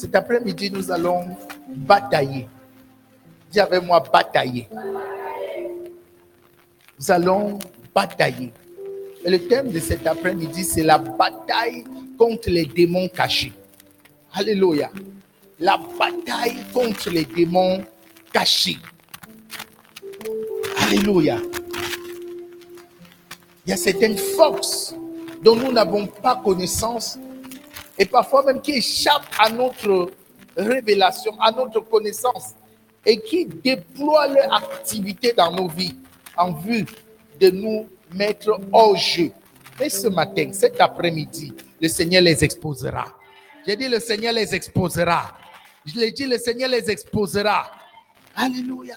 Cet après-midi, nous allons batailler. Dis avec moi, batailler. Nous allons batailler. Et le thème de cet après-midi, c'est la bataille contre les démons cachés. Alléluia. La bataille contre les démons cachés. Alléluia. Il y a certaines forces dont nous n'avons pas connaissance et parfois même qui échappent à notre révélation, à notre connaissance et qui déploient leur activité dans nos vies en vue de nous mettre hors jeu. Mais ce matin, cet après-midi, le Seigneur les exposera. J'ai dit le Seigneur les exposera. Je l'ai dit, le Seigneur les exposera. Alléluia.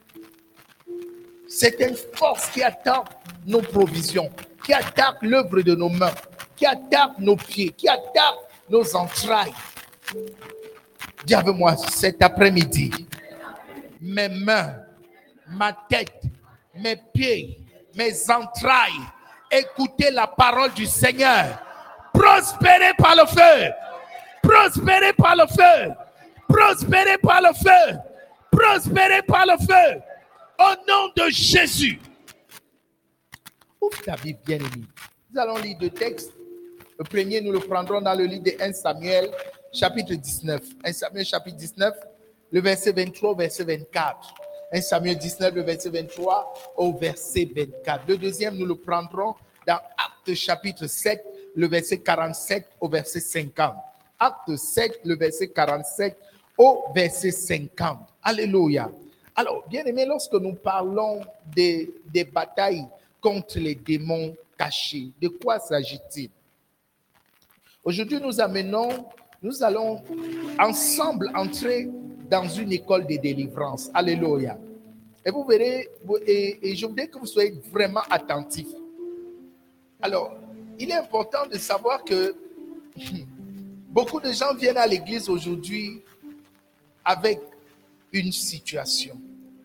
C'est une force qui attaque nos provisions, qui attaque l'œuvre de nos mains, qui attaque nos pieds, qui attaque nos entrailles. Dis avec moi cet après-midi, mes mains, ma tête, mes pieds, mes entrailles, écoutez la parole du Seigneur. Prospérez par le feu. Prospérez par le feu. Prospérez par le feu. Prospérez par le feu. Au nom de Jésus. Ouvre ta Bible, bien-aimé. Nous allons lire deux textes. Le premier, nous le prendrons dans le livre de 1 Samuel, chapitre 19. 1 Samuel, chapitre 19, le verset 23 au verset 24. 1 Samuel 19, le verset 23 au verset 24. Le deuxième, nous le prendrons dans Actes, chapitre 7, le verset 47 au verset 50. Acte 7, le verset 47 au verset 50. Alléluia. Alors, bien aimé, lorsque nous parlons des batailles contre les démons cachés, de quoi s'agit-il? Aujourd'hui, nous allons ensemble entrer dans une école de délivrance. Alléluia. Et vous verrez, et je voudrais que vous soyez vraiment attentifs. Alors, il est important de savoir que beaucoup de gens viennent à l'église aujourd'hui avec une situation,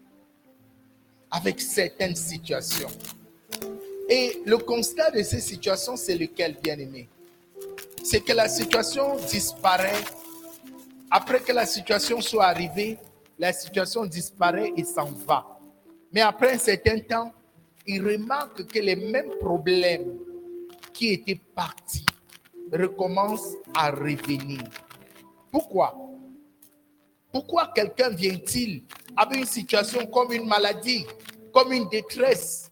avec certaines situations. Et le constat de ces situations, c'est lequel, bien-aimé? C'est que la situation disparaît. Après que la situation soit arrivée, la situation disparaît et s'en va. Mais après un certain temps, ils remarquent que les mêmes problèmes qui étaient partis recommencent à revenir. Pourquoi? Pourquoi quelqu'un vient-il avec une situation comme une maladie, comme une détresse,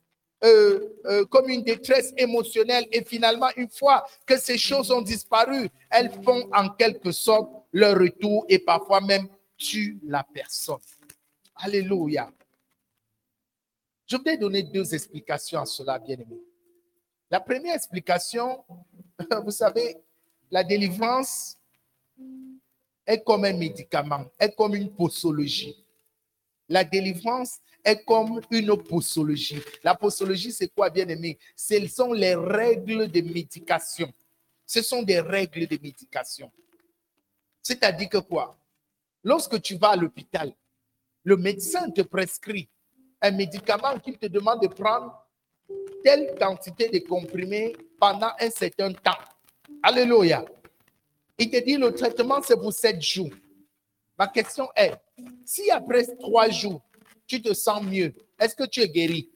émotionnelle et finalement, une fois que ces choses ont disparu, elles font en quelque sorte leur retour et parfois même tuent la personne. Alléluia. Je vais donner deux explications à cela, bien-aimé. La première explication, vous savez, la délivrance est comme un médicament, est comme une posologie. La délivrance est comme une posologie. La posologie, c'est quoi, bien-aimé? Ce sont les règles de médication. Ce sont des règles de médication. C'est-à-dire que quoi? Lorsque tu vas à l'hôpital, le médecin te prescrit un médicament qu'il te demande de prendre telle quantité de comprimés pendant un certain temps. Alléluia. Il te dit le traitement, c'est pour 7 jours. Ma question est, si après 3 jours, tu te sens mieux, est-ce que tu es guéri?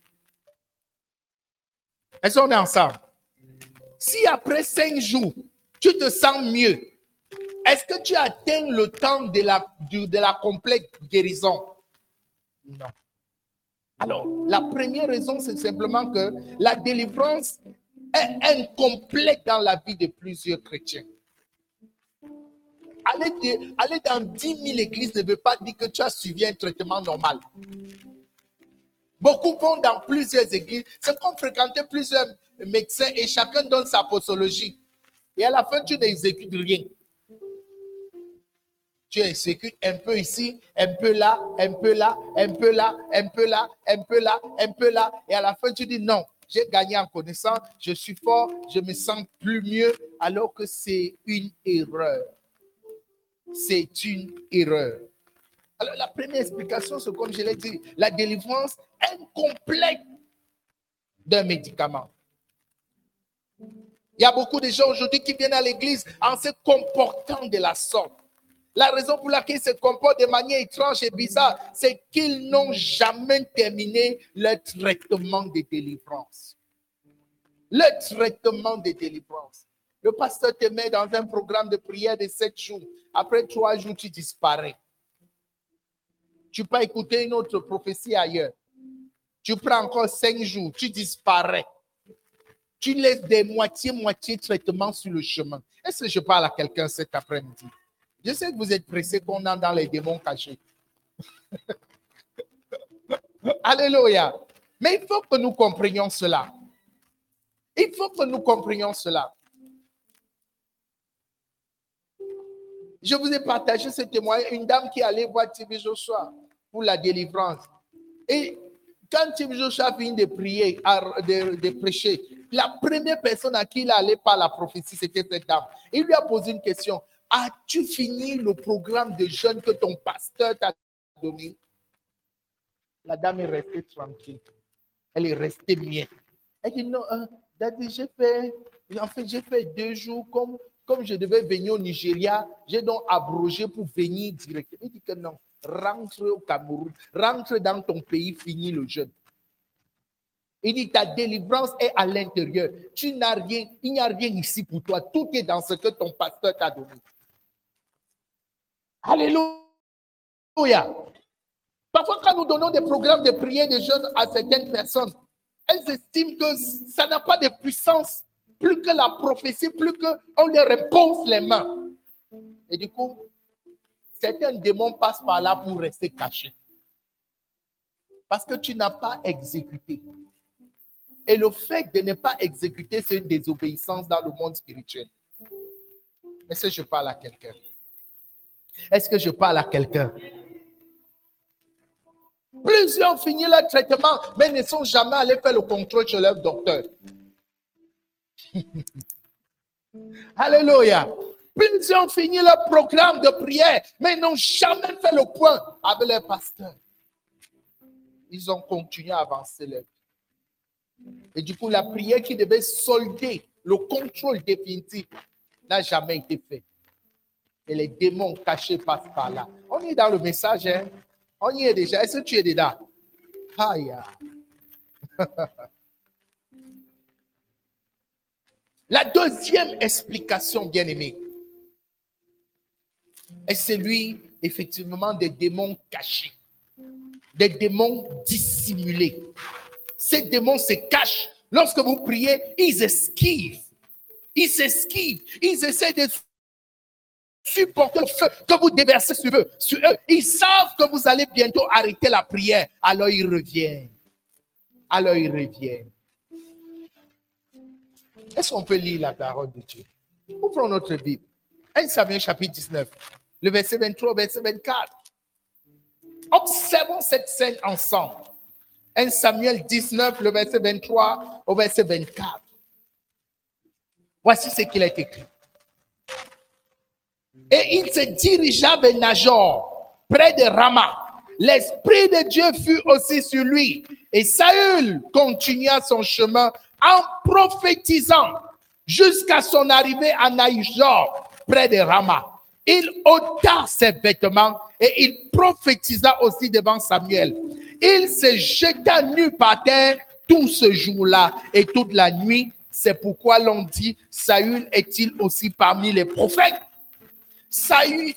Est-ce qu'on est ensemble? Si après 5 jours, tu te sens mieux, est-ce que tu atteins le temps de la complète guérison? Non. Alors, la première raison, c'est simplement que la délivrance est incomplète dans la vie de plusieurs chrétiens. Aller dans 10 000 églises ne veut pas dire que tu as suivi un traitement normal. Beaucoup vont dans plusieurs églises. C'est comme fréquenter plusieurs médecins et chacun donne sa posologie. Et à la fin, tu n'exécutes rien. Tu exécutes un peu ici, un peu là, un peu là, un peu là, un peu là, un peu là, un peu là. Et à la fin, tu dis non, j'ai gagné en connaissance, je suis fort, je me sens plus mieux, alors que c'est une erreur. C'est une erreur. Alors, la première explication, c'est comme je l'ai dit, la délivrance incomplète d'un médicament. Il y a beaucoup de gens aujourd'hui qui viennent à l'église en se comportant de la sorte. La raison pour laquelle ils se comportent de manière étrange et bizarre, c'est qu'ils n'ont jamais terminé le traitement de délivrance. Le traitement de délivrance. Le pasteur te met dans un programme de prière de 7 jours. Après 3 jours, tu disparais. Tu peux écouter une autre prophétie ailleurs. Tu prends encore 5 jours, tu disparais. Tu laisses des moitié traitements sur le chemin. Est-ce que je parle à quelqu'un cet après-midi? Je sais que vous êtes pressés qu'on entre dans les démons cachés. Alléluia. Mais il faut que nous comprenions cela. Il faut que nous comprenions cela. Je vous ai partagé ce témoignage. Une dame qui allait voir T.B. Joshua pour la délivrance. Et quand T.B. Joshua finit de prier, de prêcher, la première personne à qui il allait par la prophétie, c'était cette dame. Il lui a posé une question. As-tu fini le programme de jeûne que ton pasteur t'a donné? La dame est restée tranquille. Elle est restée mienne. Elle dit non, daddy, j'ai fait 2 jours comme je devais venir au Nigeria. J'ai donc abrogé pour venir directement. Il dit que non, rentre au Cameroun, rentre dans ton pays, finis le jeûne. Il dit ta délivrance est à l'intérieur. Tu n'as rien, il n'y a rien ici pour toi. Tout est dans ce que ton pasteur t'a donné. Alléluia. Parfois, quand nous donnons des programmes de prière de jeûne à certaines personnes, elles estiment que ça n'a pas de puissance, plus que la prophétie, plus qu'on leur repose les mains. Et du coup, certains démons passent par là pour rester cachés. Parce que tu n'as pas exécuté. Et le fait de ne pas exécuter, c'est une désobéissance dans le monde spirituel. Est-ce que je parle à quelqu'un? Est-ce que je parle à quelqu'un? Plusieurs ont fini leur traitement, mais ne sont jamais allés faire le contrôle chez leur docteur. Alléluia. Plusieurs ont fini leur programme de prière, mais n'ont jamais fait le point avec leur pasteur. Ils ont continué à avancer leur vie. Et du coup, la prière qui devait solder le contrôle définitif n'a jamais été faite. Et les démons cachés passent par là. On est dans le message, hein? On y est déjà. Est-ce que tu es dedans? Aïe. La deuxième explication, bien aimé, est celui, effectivement, des démons cachés, des démons dissimulés. Ces démons se cachent. Lorsque vous priez, ils esquivent. Ils s'esquivent. Ils essaient de supporter le feu que vous déversez sur eux. Ils savent que vous allez bientôt arrêter la prière. Alors ils reviennent. Est-ce qu'on peut lire la parole de Dieu? Ouvrons notre Bible. 1 Samuel chapitre 19, le verset 23 au verset 24. Observons cette scène ensemble. 1 Samuel 19, le verset 23 au verset 24. Voici ce qu'il a écrit. Et il se dirigea vers Najor, près de Rama. L'Esprit de Dieu fut aussi sur lui. Et Saül continua son chemin en prophétisant jusqu'à son arrivée à Najor, près de Rama. Il ôta ses vêtements et il prophétisa aussi devant Samuel. Il se jeta nu par terre tout ce jour-là et toute la nuit. C'est pourquoi l'on dit, Saül est-il aussi parmi les prophètes? Saül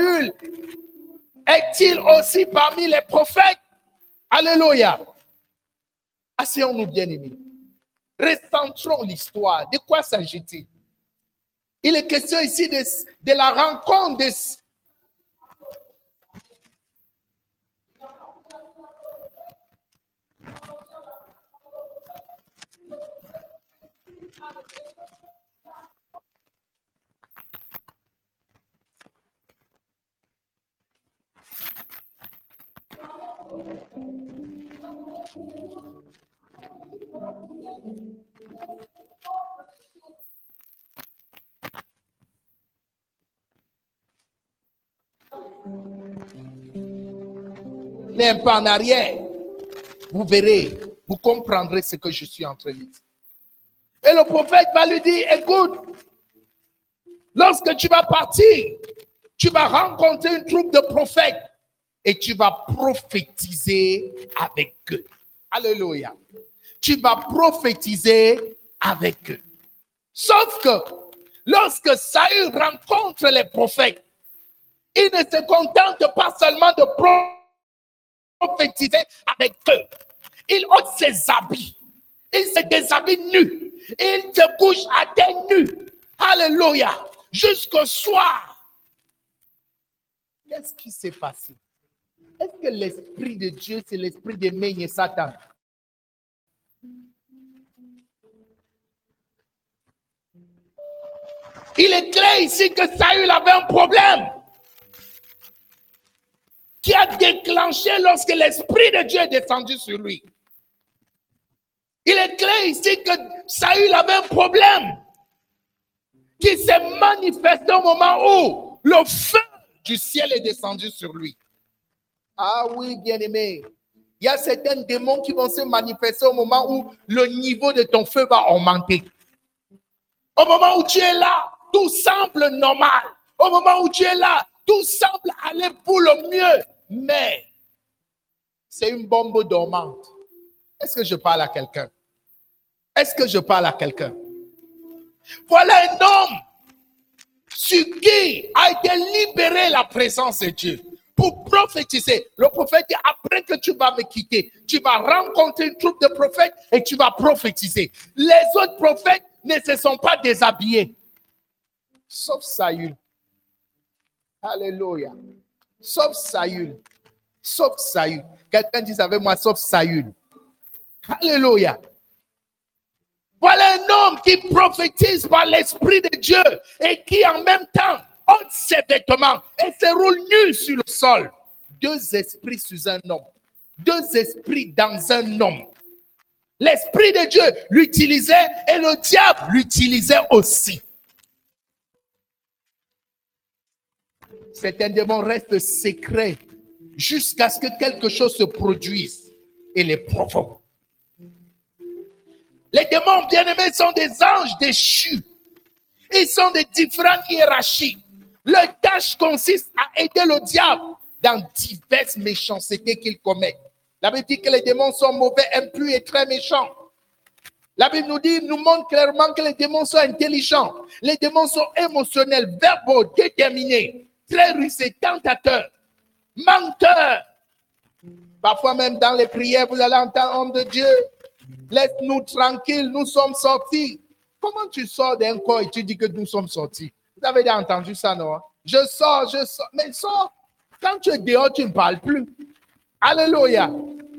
est-il aussi parmi les prophètes? Alléluia. Asseyons-nous, bien-aimés. Recentrons l'histoire. De quoi s'agit-il? Il est question ici de la rencontre de... Un peu en arrière, vous verrez, vous comprendrez ce que je suis en train de dire. Et le prophète va lui dire, écoute, lorsque tu vas partir, Tu vas rencontrer une troupe de prophètes et tu vas prophétiser avec eux. Alléluia. Tu vas prophétiser avec eux. Sauf que lorsque Saül rencontre les prophètes, il ne se contente pas seulement de prophétiser avec eux. Il ôte ses habits. Il se déshabille nu. Il se couche à terre nu. Alléluia. Jusqu'au soir. Qu'est-ce qui s'est passé? Est-ce que l'Esprit de Dieu, c'est l'esprit de Meigne Satan? Il est clair ici que Saül avait un problème qui a déclenché lorsque l'Esprit de Dieu est descendu sur lui. Il est clair ici que Saül avait un problème qui s'est manifesté au moment où le feu du ciel est descendu sur lui. Ah oui, bien-aimé. Il y a certains démons qui vont se manifester au moment où le niveau de ton feu va augmenter. Au moment où tu es là, tout semble normal. Au moment où tu es là, tout semble aller pour le mieux. Mais c'est une bombe dormante. Est-ce que je parle à quelqu'un? Est-ce que je parle à quelqu'un? Voilà un homme sur qui a été libéré la présence de Dieu pour prophétiser. Le prophète dit, après que tu vas me quitter, tu vas rencontrer une troupe de prophètes et tu vas prophétiser. Les autres prophètes ne se sont pas déshabillés. Sauf Saül. Alléluia. Sauf Saül. Sauf Saül. Quelqu'un dit avec moi, sauf Saül. Alléluia. Voilà un homme qui prophétise par l'Esprit de Dieu et qui en même temps ôte ses vêtements et se roule nu sur le sol. Deux esprits sous un homme. Deux esprits dans un homme. L'Esprit de Dieu l'utilisait et le diable l'utilisait aussi. Certains démons restent secrets jusqu'à ce que quelque chose se produise et les provoque. Les démons bien-aimés sont des anges déchus. Ils sont de différentes hiérarchies. Leur tâche consiste à aider le diable dans diverses méchancetés qu'il commet. La Bible dit que les démons sont mauvais, impurs et très méchants. La Bible nous montre clairement que les démons sont intelligents. Les démons sont émotionnels, verbaux, déterminés, très rusés, tentateurs, menteurs. Parfois même dans les prières, vous allez entendre, homme de Dieu, laisse-nous tranquilles, nous sommes sortis. Comment tu sors d'un corps et tu dis que nous sommes sortis? Vous avez déjà entendu ça, non? Je sors. Mais sors. Quand tu es dehors, tu ne parles plus. Alléluia.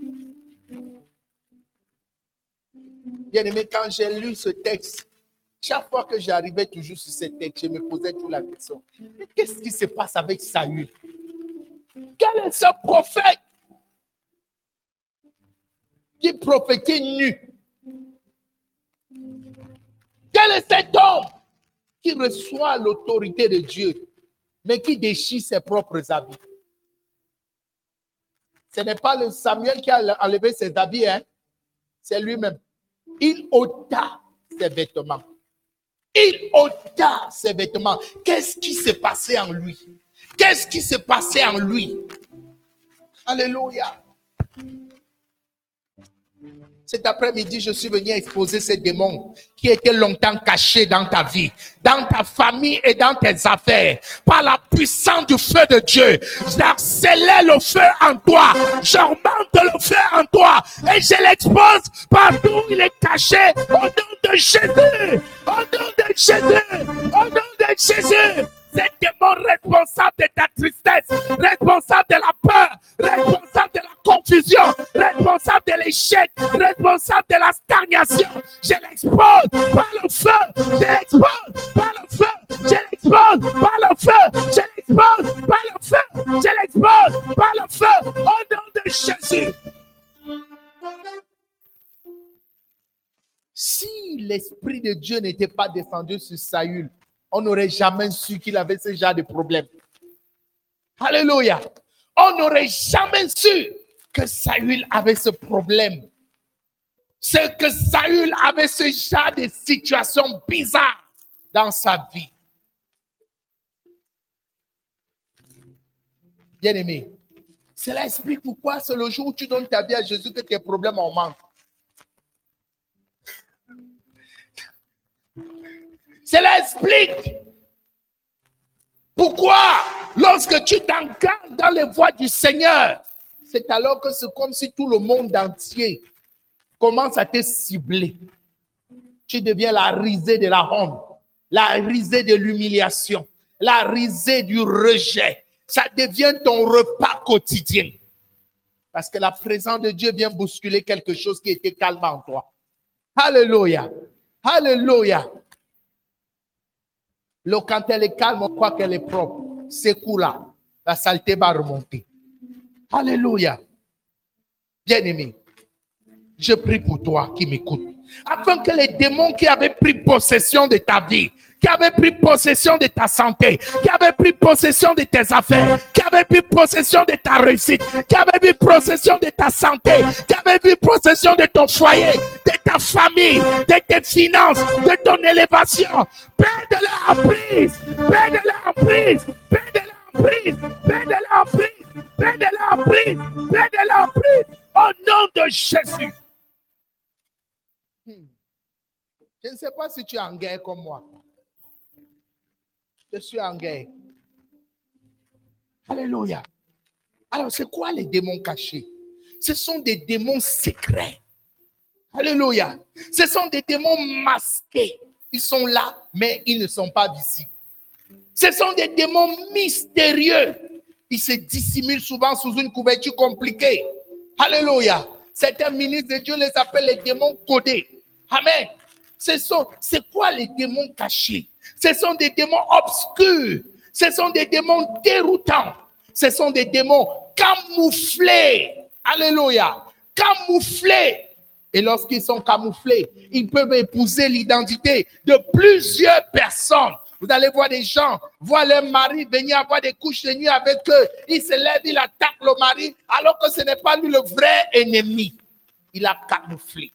Bien aimé, quand j'ai lu ce texte, chaque fois que j'arrivais toujours sur ce texte, je me posais toujours la question. Mais qu'est-ce qui se passe avec Saül? Quel est ce prophète qui prophétise nu? Quel est cet homme qui reçoit l'autorité de Dieu, mais qui déchire ses propres habits? Ce n'est pas le Samuel qui a enlevé ses habits, hein? C'est lui-même. Il ôta ses vêtements. Il ôta ses vêtements. Qu'est-ce qui s'est passé en lui? Qu'est-ce qui s'est passé en lui? Alléluia. Cet après-midi, je suis venu exposer ces démons qui étaient longtemps cachés dans ta vie, dans ta famille et dans tes affaires. Par la puissance du feu de Dieu, j'accélère le feu en toi. J'augmente le feu en toi. Et je l'expose partout où il est caché. Au nom de Jésus. Au nom de Jésus. Au nom de Jésus. Ces démons responsables de ta tristesse, responsables de la peur, responsables de la confusion, responsables de l'échec, responsables de la stagnation. Je l'expose par le feu, je l'expose par le feu, je l'expose par le feu, je l'expose par le feu, je l'expose par le feu, au nom de Jésus. Si l'Esprit de Dieu n'était pas descendu sur Saül, on n'aurait jamais su qu'il avait ce genre de problème. Alléluia. On n'aurait jamais su que Saül avait ce problème. C'est que Saül avait ce genre de situation bizarre dans sa vie. Bien-aimé, cela explique pourquoi c'est le jour où tu donnes ta vie à Jésus que tes problèmes augmentent. Cela explique pourquoi, lorsque tu t'engages dans les voies du Seigneur, c'est alors que c'est comme si tout le monde entier commence à te cibler. Tu deviens la risée de la honte, la risée de l'humiliation, la risée du rejet. Ça devient ton repas quotidien. Parce que la présence de Dieu vient bousculer quelque chose qui était calme en toi. Alléluia. Alléluia. L'eau, quand elle est calme, on croit qu'elle est propre. C'est cool là. La saleté va remonter. Alléluia. Bien-aimé, je prie pour toi qui m'écoutes, afin que les démons qui avaient pris possession de ta vie, qui avaient pris possession de ta santé, qui avaient pris possession de tes affaires, qui avaient pris possession de ta réussite, qui avaient pris possession de ta santé, qui avaient pris possession de ton foyer, de ta famille, de tes finances, de ton élévation, perdez-la en prise, perdez-la en prise, perdez-la en prise, perdez-la en prise, perdez-la en prise, perdez-la en prise, au nom de Jésus. Je ne sais pas si tu es en guerre comme moi. Je suis en guerre. Alléluia. Alors, c'est quoi les démons cachés? Ce sont des démons secrets. Alléluia. Ce sont des démons masqués. Ils sont là, mais ils ne sont pas visibles. Ce sont des démons mystérieux. Ils se dissimulent souvent sous une couverture compliquée. Alléluia. Certains ministres de Dieu les appellent les démons codés. Amen. C'est quoi les démons cachés? Ce sont des démons obscurs. Ce sont des démons déroutants. Ce sont des démons camouflés. Alléluia. Camouflés. Et lorsqu'ils sont camouflés, ils peuvent épouser l'identité de plusieurs personnes. Vous allez voir des gens, voir leur mari venir avoir des couches de nuit avec eux. Il se lève, il attaque le mari, alors que ce n'est pas lui le vrai ennemi. Il a camouflé.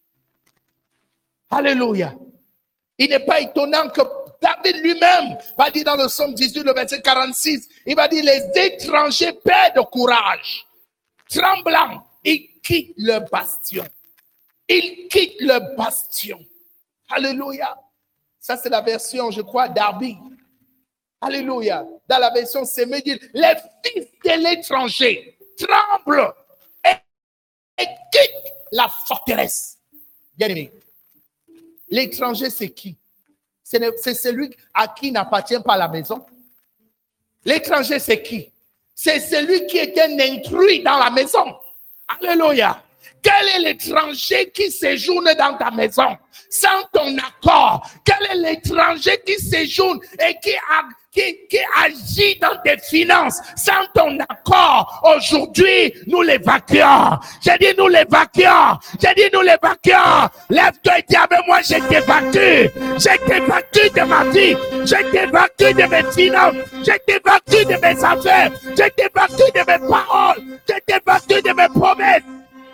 Alléluia. Il n'est pas étonnant que David lui-même va dire dans le psaume 18, le verset 46, il va dire, les étrangers perdent courage. Tremblant, ils quittent leur bastion. Ils quittent leur bastion. Alléluia. Ça, c'est la version, je crois, d'Arby. Alléluia. Dans la version Sémé, dit, les fils de l'étranger tremblent et quittent la forteresse. Bien aimé. L'étranger, c'est qui? C'est celui à qui n'appartient pas la maison. L'étranger, c'est qui? C'est celui qui est un intrus dans la maison. Alléluia. Quel est l'étranger qui séjourne dans ta maison sans ton accord? Quel est l'étranger qui séjourne et qui agit dans tes finances sans ton accord? Aujourd'hui, nous l'évacuons. J'ai dit nous l'évacuons. J'ai dit nous l'évacuons. Lève-toi et dis avec moi, je t'évacue. Je t'évacue de ma vie. Je t'évacue de mes finances. Je t'évacue de mes affaires. Je t'évacue de mes paroles. Je t'évacue de mes promesses.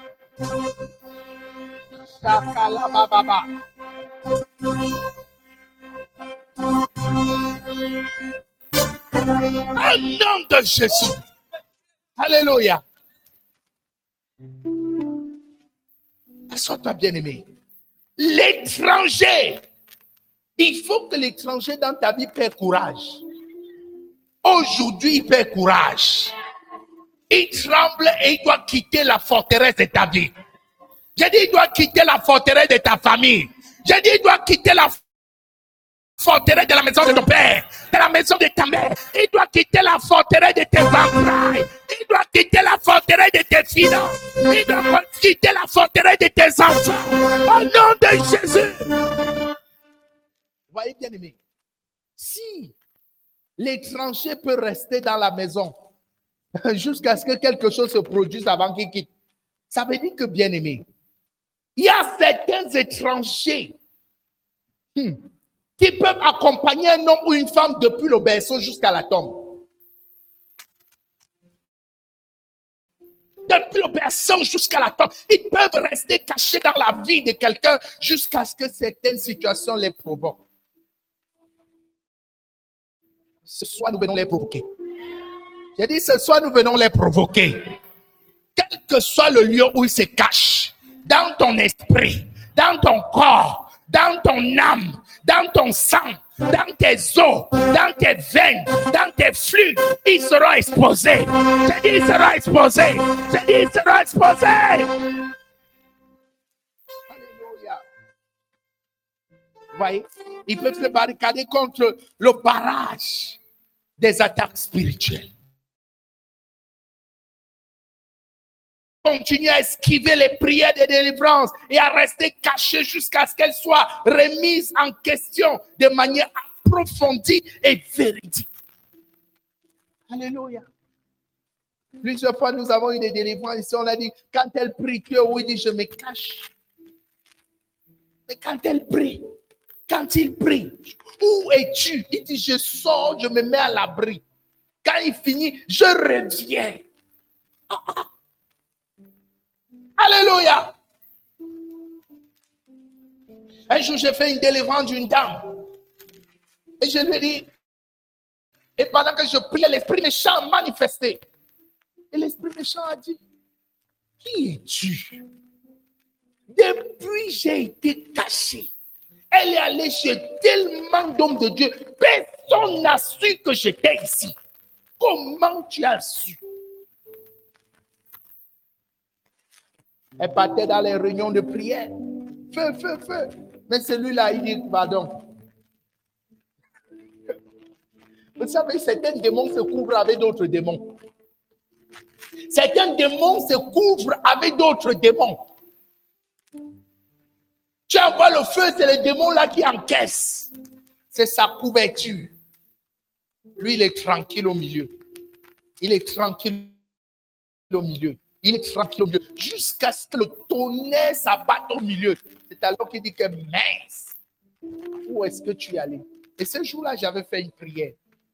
Au nom de Jésus. Alléluia. Assois-toi, bien-aimé. L'étranger. Il faut que l'étranger dans ta vie perde courage. Aujourd'hui, il perd courage. Il tremble et il doit quitter la forteresse de ta vie. J'ai dit, il doit quitter la forteresse de ta famille. J'ai dit, il doit quitter la forteresse de la maison de ton père, de la maison de ta mère. Il doit quitter la forteresse de tes entrailles. Il doit quitter la forteresse de tes finances. Il doit quitter la forteresse de tes enfants. Au nom de Jésus. Vous voyez, bien aimé, si l'étranger peut rester dans la maison jusqu'à ce que quelque chose se produise avant qu'il quitte, ça veut dire que, bien aimé, il y a certains étrangers qui peuvent accompagner un homme ou une femme depuis le berceau jusqu'à la tombe. Depuis le berceau jusqu'à la tombe. Ils peuvent rester cachés dans la vie de quelqu'un jusqu'à ce que certaines situations les provoquent. Ce soir, nous venons les provoquer. J'ai dit, ce soir, nous venons les provoquer. Quel que soit le lieu où ils se cachent, dans ton esprit, dans ton corps, dans ton âme, dans ton sang, dans tes os, dans tes veines, dans tes flux, ils seront exposés. J'ai dit, ils seront exposés. J'ai dit, ils seront exposés. Alléluia. Vous voyez, ils peuvent se barricader contre le barrage des attaques spirituelles. Continuer à esquiver les prières de délivrance et à rester caché jusqu'à ce qu'elles soient remises en question de manière approfondie et véridique. Alléluia. Plusieurs fois, nous avons eu des délivrances ici. On a dit, quand elle prie, que oui, dit, je me cache. Mais quand elle prie, quand il prie, où es-tu? Il dit, je sors, je me mets à l'abri. Quand il finit, je reviens. Alléluia. Un jour, j'ai fait une délivrance d'une dame. Et je lui ai dit, et pendant que je priais, l'esprit méchant manifesté. Et l'esprit méchant a dit, qui es-tu? Depuis, j'ai été caché. Elle est allée chez tellement d'hommes de Dieu. Personne n'a su que j'étais ici. Comment tu as su? Elle partait dans les réunions de prière. Feu, feu, feu. Mais celui-là, il dit, pardon. Vous savez, certains démons se couvrent avec d'autres démons. Certains démons se couvrent avec d'autres démons. Tu envoies le feu, c'est le démon là qui encaisse. C'est sa couverture. Lui, il est tranquille au milieu. Il est tranquille au milieu. Il est tranquille au milieu. Jusqu'à ce que le tonnerre s'abatte au milieu. C'est alors qu'il dit que mince. Où est-ce que tu es allé? Et ce jour-là, j'avais fait une prière.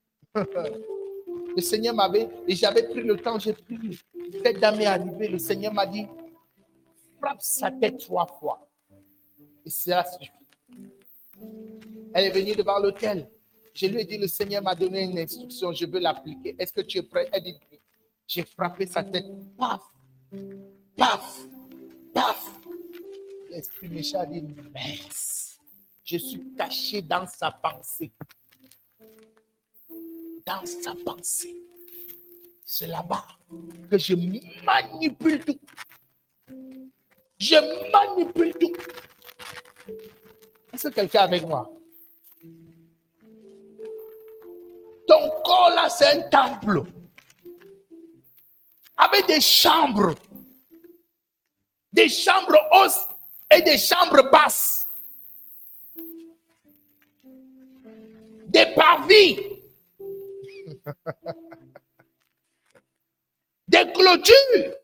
Le Seigneur m'avait, et j'avais pris le temps, j'ai prié. Cette dame est arrivée, le Seigneur m'a dit, frappe sa tête 3 fois. Et cela suffit. Elle est venue devant l'autel. Je lui ai dit, le Seigneur m'a donné une instruction, je veux l'appliquer. Est-ce que tu es prêt? Elle dit, j'ai frappé sa tête. Paf, paf, paf. L'esprit méchant a dit, mince, je suis caché dans sa pensée. Dans sa pensée. C'est là-bas que je manipule tout. Je manipule tout. Est-ce que quelqu'un est avec moi? Ton corps là, c'est un temple. Avec des chambres. Des chambres hautes et des chambres basses. Des parvis. Des clôtures.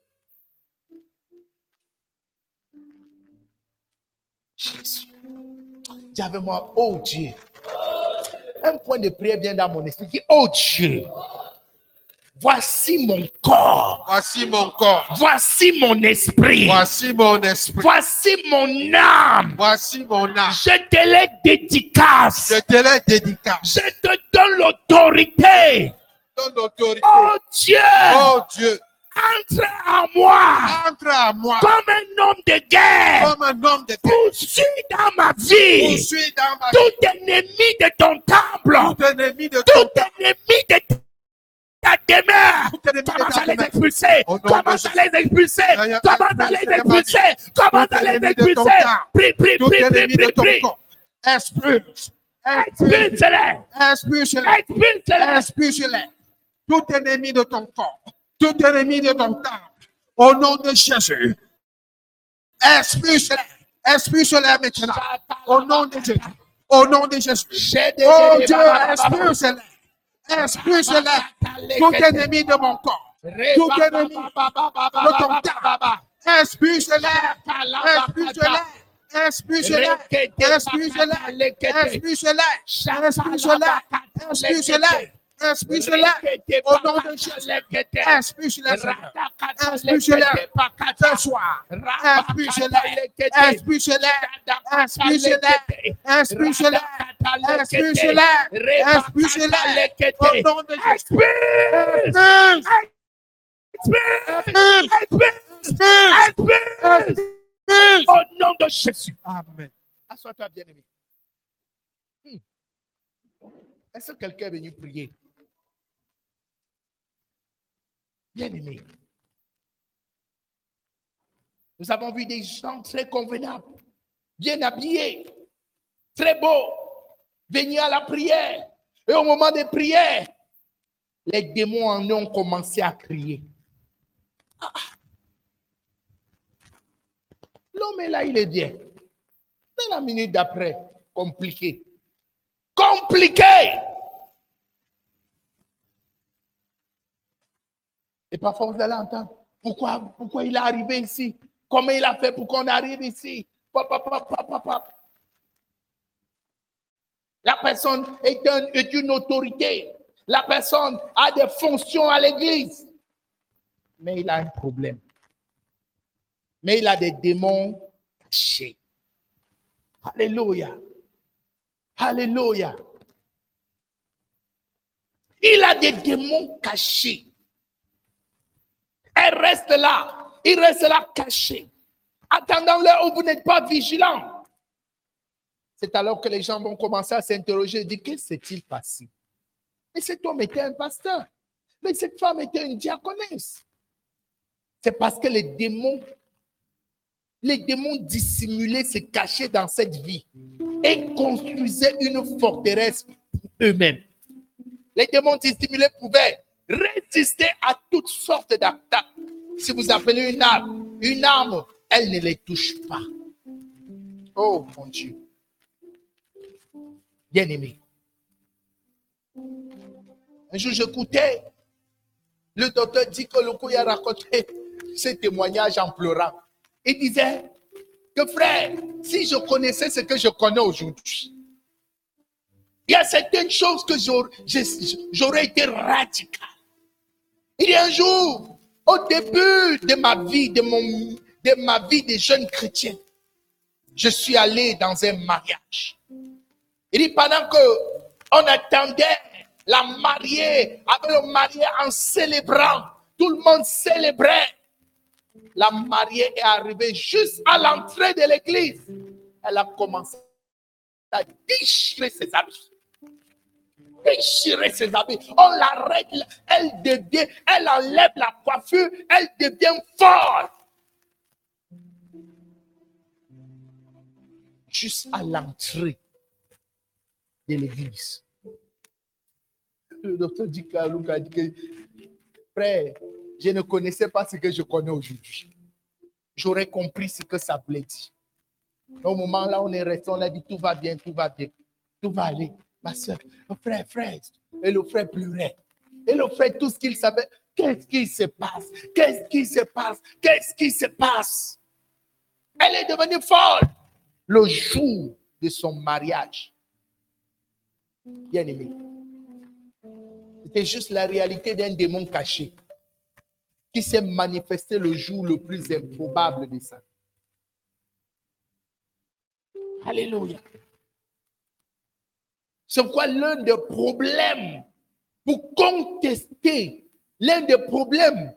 Jésus. Dis avec moi, oh Dieu. Un point de prière vient dans mon esprit. Dit, oh Dieu. Voici mon corps. Voici mon corps. Voici mon esprit. Voici mon esprit. Voici mon âme. Voici mon âme. Je te les dédicace. Je te les dédicace. Je te donne l'autorité. Donne l'autorité. Oh Dieu. Oh Dieu. Entre en moi. Entre à moi. Comme un homme de guerre. Comme un homme de guerre. Poursuis dans ma vie. Poursuis dans ma vie. Tout ennemi de ton temple. Tout ennemi de ton Tout ennemi de ta demeure. Commence à les expulser. Commence à les expulser. Commence à les expulser. Commence à les expulser. Prie, prie, Tout prie, ennemi prie, de ton prie. corps. Expulse. Expulse-les. Expulse-les. Expulse-les. Expulse-les. Tout ennemi de ton corps. Tout ennemi de ton temple. Au nom de Jésus. Expulse-les. Expulse-les maintenant. Au nom de Jésus. Au nom de Jésus. Oh Dieu, expulse-les. Expulse-les. Tout ennemi de mon corps. Tout ennemi de ton temple. Expulse-les. Expulse-les. Expulse-les. Expulse-les. Expulse-les. Expulse-les. Expulse-les. Expulse-les au nom de Jésus. Expulse-les. Expulse-les ce soir. Expulse-les. Expulse-les. Expulse-les. Expulse-les. Expulse-les. Expulse-les. Au nom de Jésus. Au nom de Jésus. Amen. Assois-toi, bien-aimé. Est-ce que quelqu'un est venu prier? Bien-aimé. Nous avons vu des gens très convenables, bien habillés, très beaux, venir à la prière. Et au moment des prières, les démons en ont commencé à crier. L'homme est là, il est bien. Mais la minute d'après, compliqué. Compliqué! Et parfois, vous allez entendre, pourquoi il est arrivé ici? Comment il a fait pour qu'on arrive ici? La personne est une autorité. La personne a des fonctions à l'église. Mais il a un problème. Mais il a des démons cachés. Alléluia. Alléluia. Il a des démons cachés. Elle reste là. Il reste là caché. Attendant-le où vous n'êtes pas vigilant. C'est alors que les gens vont commencer à s'interroger et dire, qu'est-ce qui s'est-il passé? Mais cet homme était un pasteur. Mais cette femme était une diaconesse. C'est parce que les démons dissimulaient, se cachaient dans cette vie et construisaient une forteresse pour eux-mêmes. Les démons dissimulés pouvaient résister à toutes sortes d'attaques. Si vous appelez une arme, elle ne les touche pas. Oh mon Dieu. Bien-aimé. Un jour, j'écoutais, le docteur dit que le coup a raconté ce témoignage en pleurant. Il disait que frère, si je connaissais ce que je connais aujourd'hui, il y a certaines choses que j'aurais été radical. Il y a un jour, au début de ma vie, de ma vie de jeune chrétien, je suis allé dans un mariage. Il dit pendant qu'on attendait la mariée, avec le marié en célébrant, tout le monde célébrait. La mariée est arrivée juste à l'entrée de l'église. Elle a commencé à déchirer ses habits. Déchirer ses habits. On l'arrête, elle enlève la coiffure, elle devient forte. Juste à l'entrée de l'église. Le docteur dit que frère, je ne connaissais pas ce que je connais aujourd'hui. J'aurais compris ce que ça voulait dire. Au moment là, on est resté, on a dit tout va bien, tout va bien, tout va aller. Ma soeur, frère, et le frère pleurait. Et le frère, tout ce qu'il savait, qu'est-ce qui se passe? Qu'est-ce qui se passe? Qu'est-ce qui se passe? Elle est devenue folle le jour de son mariage. Bien aimé. C'était juste la réalité d'un démon caché qui s'est manifesté le jour le plus improbable de ça. Alléluia. C'est quoi l'un des problèmes pour contester, l'un des problèmes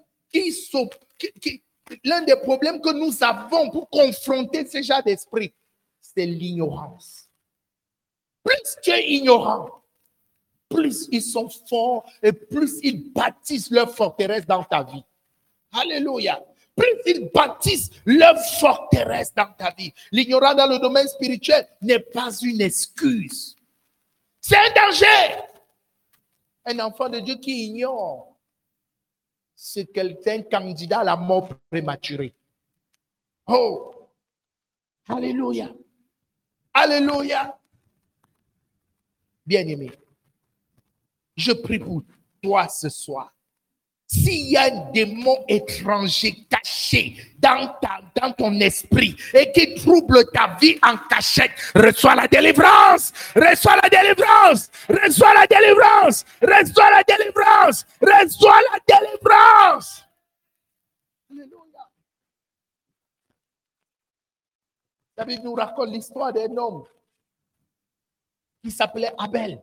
l'un des problèmes que nous avons pour confronter ce genre d'esprit, c'est l'ignorance. Plus tu es ignorant, plus ils sont forts et plus ils bâtissent leur forteresse dans ta vie. Alléluia. Plus ils bâtissent leur forteresse dans ta vie. L'ignorance dans le domaine spirituel n'est pas une excuse. C'est un danger. Un enfant de Dieu qui ignore, c'est quelqu'un candidat à la mort prématurée. Oh, alléluia. Alléluia. Bien-aimé, je prie pour toi ce soir. S'il y a un démon étranger caché dans ton esprit et qui trouble ta vie en cachette, reçois la délivrance, reçois la délivrance, reçois la délivrance, reçois la délivrance, reçois la délivrance. Alléluia. La Bible nous raconte l'histoire d'un homme qui s'appelait Abel.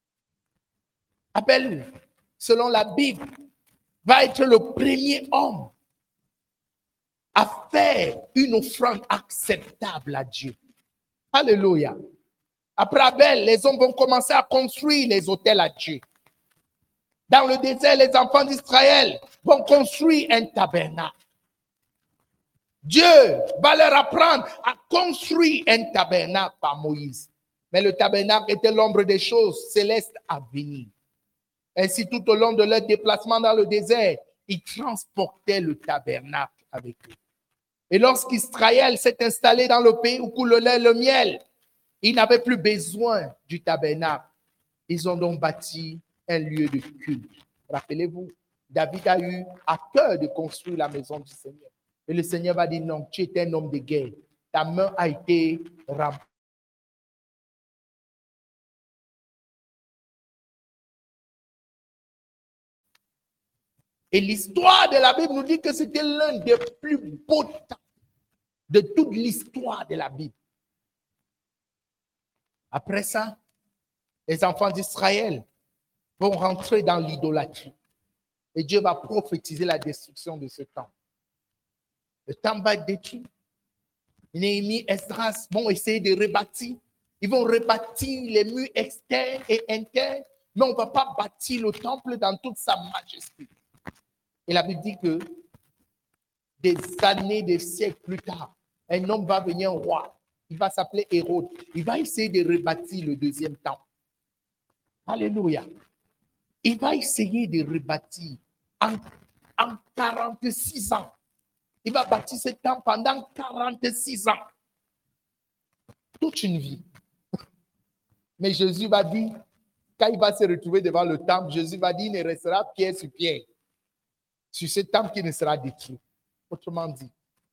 Abel, selon la Bible, va être le premier homme à faire une offrande acceptable à Dieu. Alléluia. Après Abel, les hommes vont commencer à construire les autels à Dieu. Dans le désert, les enfants d'Israël vont construire un tabernacle. Dieu va leur apprendre à construire un tabernacle par Moïse. Mais le tabernacle était l'ombre des choses célestes à venir. Ainsi, tout au long de leur déplacement dans le désert, ils transportaient le tabernacle avec eux. Et lorsqu'Israël s'est installé dans le pays où coule le lait et le miel, ils n'avaient plus besoin du tabernacle. Ils ont donc bâti un lieu de culte. Rappelez-vous, David a eu à cœur de construire la maison du Seigneur. Et le Seigneur va dire, non, tu es un homme de guerre. Ta main a été remplie. Et l'histoire de la Bible nous dit que c'était l'un des plus beaux temps de toute l'histoire de la Bible. Après ça, les enfants d'Israël vont rentrer dans l'idolâtrie. Et Dieu va prophétiser la destruction de ce temple. Le temple va être détruit. Néhémie, Esdras vont essayer de rebâtir. Ils vont rebâtir les murs externes et internes, mais on ne va pas bâtir le temple dans toute sa majesté. Et la Bible dit que des années, des siècles plus tard, un homme va venir roi. Il va s'appeler Hérode. Il va essayer de rebâtir le deuxième temple. Alléluia. Il va essayer de rebâtir en 46 ans. Il va bâtir ce temple pendant 46 ans. Toute une vie. Mais Jésus va dire, quand il va se retrouver devant le temple, Jésus va dire, il ne restera pierre sur pierre. Sur ce temple qui ne sera détruit. Autrement dit,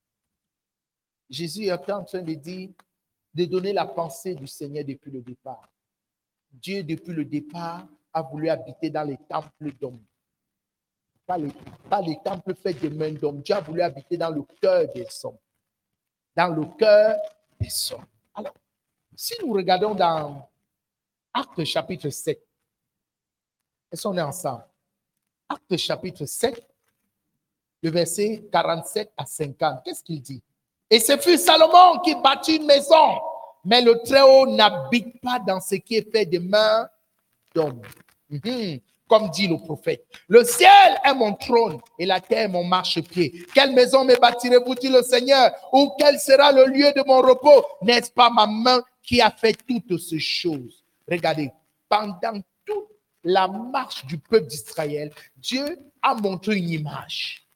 Jésus est en train de dire, de donner la pensée du Seigneur depuis le départ. Dieu, depuis le départ, a voulu habiter dans les temples d'hommes. Pas les temples faits de mains d'hommes. Dieu a voulu habiter dans le cœur des hommes. Dans le cœur des hommes. Alors, si nous regardons dans Actes chapitre 7, est-ce qu'on est ensemble? Actes chapitre 7, le verset 47 à 50. Qu'est-ce qu'il dit? Et ce fut Salomon qui bâtit une maison, mais le Très-Haut n'habite pas dans ce qui est fait de mains d'hommes. Comme dit le prophète. Le ciel est mon trône et la terre est mon marchepied. Quelle maison me bâtirez-vous, dit le Seigneur? Ou quel sera le lieu de mon repos? N'est-ce pas ma main qui a fait toutes ces choses? Regardez, pendant toute la marche du peuple d'Israël, Dieu a montré une image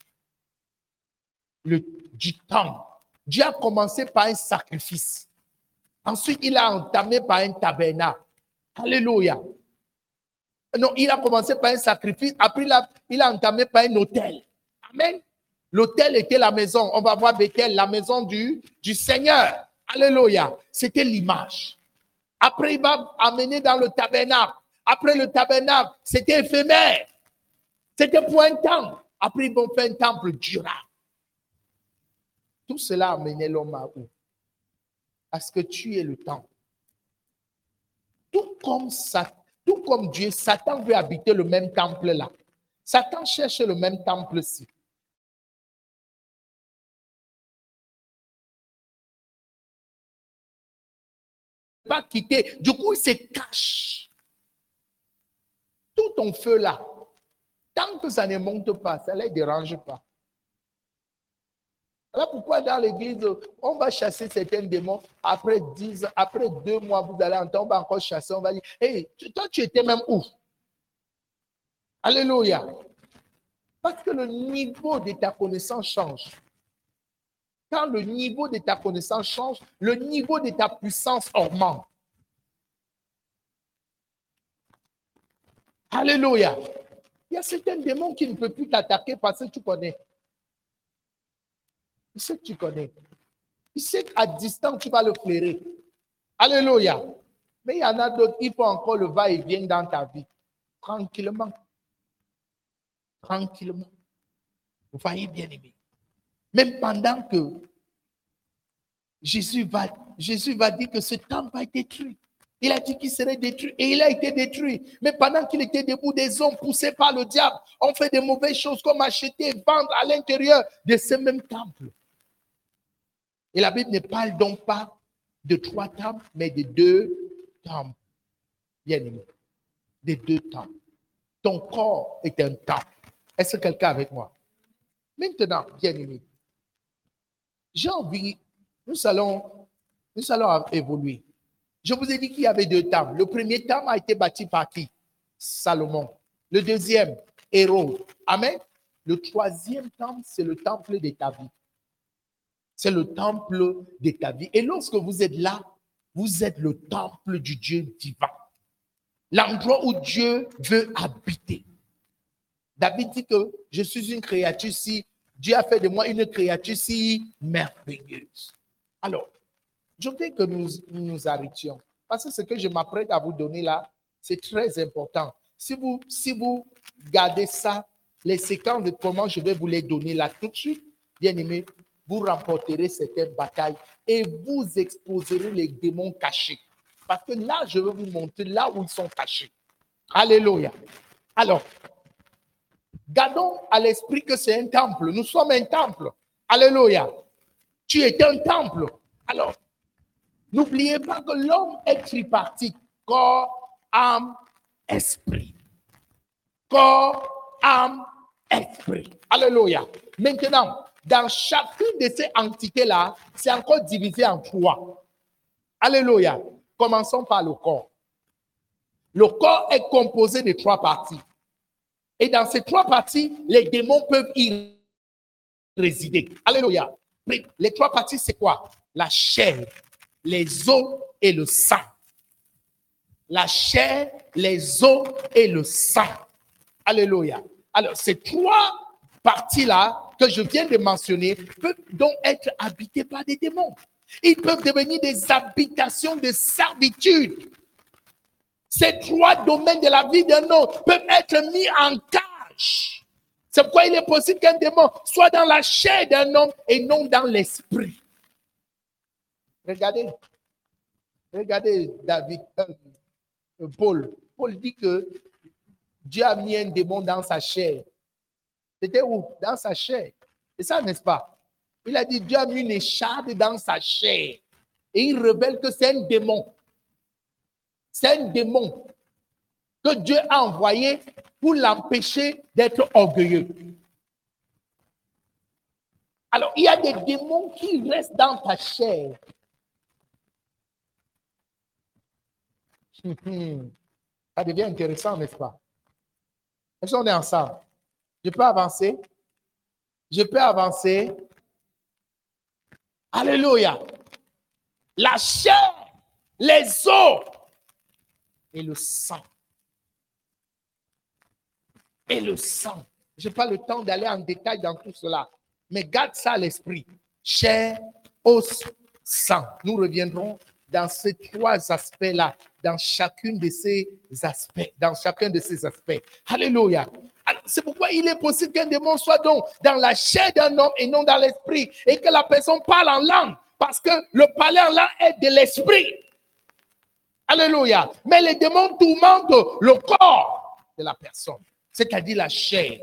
du temple. Dieu a commencé par un sacrifice. Ensuite, il a entamé par un tabernacle. Alléluia. Non, il a commencé par un sacrifice. Après, il a entamé par un autel. Amen. L'autel était la maison. On va voir Bethel, la maison du Seigneur. Alléluia. C'était l'image. Après, il va amener dans le tabernacle. Après le tabernacle, c'était éphémère. C'était pour un temple. Après, ils vont faire un temple durable. Tout cela a amené l'homme à où? À ce que tu es le temple. Tout comme Dieu, Satan veut habiter le même temple là. Satan cherche le même temple-ci. Pas quitter. Du coup, il se cache. Tout ton feu là, tant que ça ne monte pas, ça ne les dérange pas. Alors pourquoi dans l'église, on va chasser certains démons, après 2 mois, vous allez entendre, on va encore chasser, on va dire, hey, toi tu étais même où? Alléluia. Parce que le niveau de ta connaissance change. Quand le niveau de ta connaissance change, le niveau de ta puissance augmente. Alléluia. Il y a certains démons qui ne peuvent plus t'attaquer parce que tu connais. Il sait que tu connais. Il sait qu'à distance, tu vas le flairer. Alléluia. Mais il y en a d'autres, il faut encore le va-et-vient dans ta vie. Tranquillement. Tranquillement. Vous voyez, bien aimé. Même pendant que Jésus va dire que ce temple va être détruit. Il a dit qu'il serait détruit et il a été détruit. Mais pendant qu'il était debout, des hommes poussés par le diable ont fait de mauvaises choses comme acheter et vendre à l'intérieur de ce même temple. Et la Bible ne parle donc pas de 3 temples, mais de 2 temples. Bien aimé, de 2 temples. Ton corps est un temple. Est-ce que quelqu'un est avec moi? Maintenant, bien aimé, j'ai envie, nous allons évoluer. Je vous ai dit qu'il y avait 2 temples. Le premier temple a été bâti par qui? Salomon. Le deuxième, Hérode. Amen. Le troisième temple, c'est le temple de ta vie. C'est le temple de ta vie. Et lorsque vous êtes là, vous êtes le temple du Dieu divin. L'endroit où Dieu veut habiter. David dit que je suis une créature si, Dieu a fait de moi une créature si merveilleuse. Alors, je veux que nous arrêtions. Parce que ce que je m'apprête à vous donner là, c'est très important. Si vous gardez ça, les séquences de comment je vais vous les donner là tout de suite, bien aimé, vous remporterez certaines batailles et vous exposerez les démons cachés. Parce que là, je vais vous montrer là où ils sont cachés. Alléluia. Alors, gardons à l'esprit que c'est un temple. Nous sommes un temple. Alléluia. Tu es un temple. Alors, n'oubliez pas que l'homme est tripartite. Corps, âme, esprit. Corps, âme, esprit. Alléluia. Maintenant, dans chacune de ces entités-là, c'est encore divisé en 3. Alléluia. Commençons par le corps. Le corps est composé de 3 parties. Et dans ces 3 parties, les démons peuvent y résider. Alléluia. Les 3 parties, c'est quoi? La chair, les os et le sang. La chair, les os et le sang. Alléluia. Alors, ces 3 parties-là que je viens de mentionner peuvent donc être habitées par des démons. Ils peuvent devenir des habitations de servitude. Ces 3 domaines de la vie d'un homme peuvent être mis en cage. C'est pourquoi il est possible qu'un démon soit dans la chair d'un homme et non dans l'esprit. Regardez David, Paul. Paul dit que Dieu a mis un démon dans sa chair. C'était où? Dans sa chair. C'est ça, n'est-ce pas? Il a dit Dieu a mis une écharpe dans sa chair. Et il révèle que c'est un démon. C'est un démon que Dieu a envoyé pour l'empêcher d'être orgueilleux. Alors, il y a des démons qui restent dans ta chair. Ça devient intéressant, n'est-ce pas? Est-ce qu'on est ensemble? Je peux avancer? Je peux avancer? Alléluia. La chair, les os et le sang. Et le sang. Je n'ai pas le temps d'aller en détail dans tout cela. Mais garde ça à l'esprit. Chair, os, sang. Nous reviendrons dans ces 3 aspects-là, dans chacun de ces aspects. Alléluia. C'est pourquoi il est possible qu'un démon soit donc dans la chair d'un homme et non dans l'esprit. Et que la personne parle en langue. Parce que le parler en langue est de l'esprit. Alléluia. Mais les démons tourmentent le corps de la personne. C'est-à-dire la chair.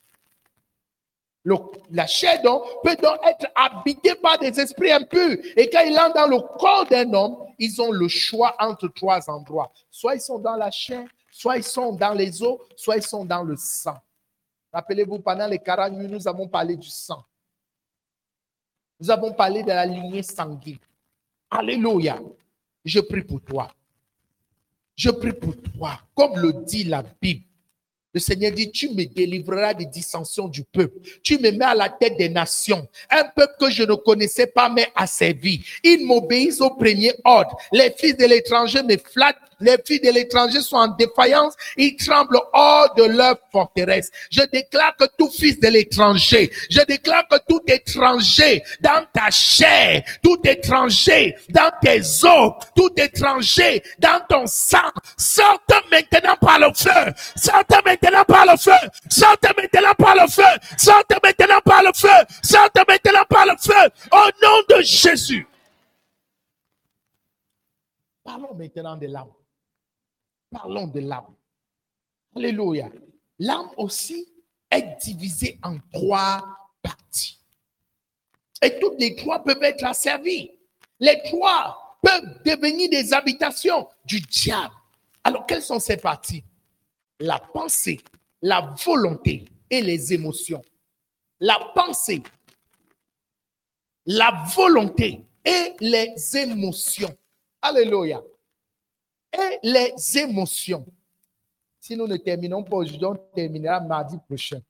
La chair donc, peut donc être habitée par des esprits impurs. Et quand ils entrent dans le corps d'un homme, ils ont le choix entre 3 endroits. Soit ils sont dans la chair, soit ils sont dans les os, soit ils sont dans le sang. Rappelez-vous, pendant les 40 nuits, nous avons parlé du sang. Nous avons parlé de la lignée sanguine. Alléluia. Je prie pour toi. Je prie pour toi. Comme le dit la Bible. Le Seigneur dit, tu me délivreras des dissensions du peuple. Tu me mets à la tête des nations. Un peuple que je ne connaissais pas mais asservi. Ils m'obéissent au premier ordre. Les fils de l'étranger me flattent. Les filles de l'étranger sont en défaillance. Ils tremblent hors de leur forteresse. Je déclare que tout fils de l'étranger, je déclare que tout étranger dans ta chair, tout étranger dans tes os, tout étranger dans ton sang, sorte maintenant par le feu. Sorte maintenant par le feu. Sorte maintenant par le feu. Sorte maintenant par le feu. Sorte maintenant par le feu. Au nom de Jésus. Parlons maintenant de l'âme. Parlons de l'âme. Alléluia. L'âme aussi est divisée en 3 parties. Et toutes les 3 peuvent être asservies. Les 3 peuvent devenir des habitations du diable. Alors, quelles sont ces parties? La pensée, la volonté et les émotions. La pensée, la volonté et les émotions. Alléluia. Et les émotions. Si nous ne terminons pas aujourd'hui, on terminera mardi prochain.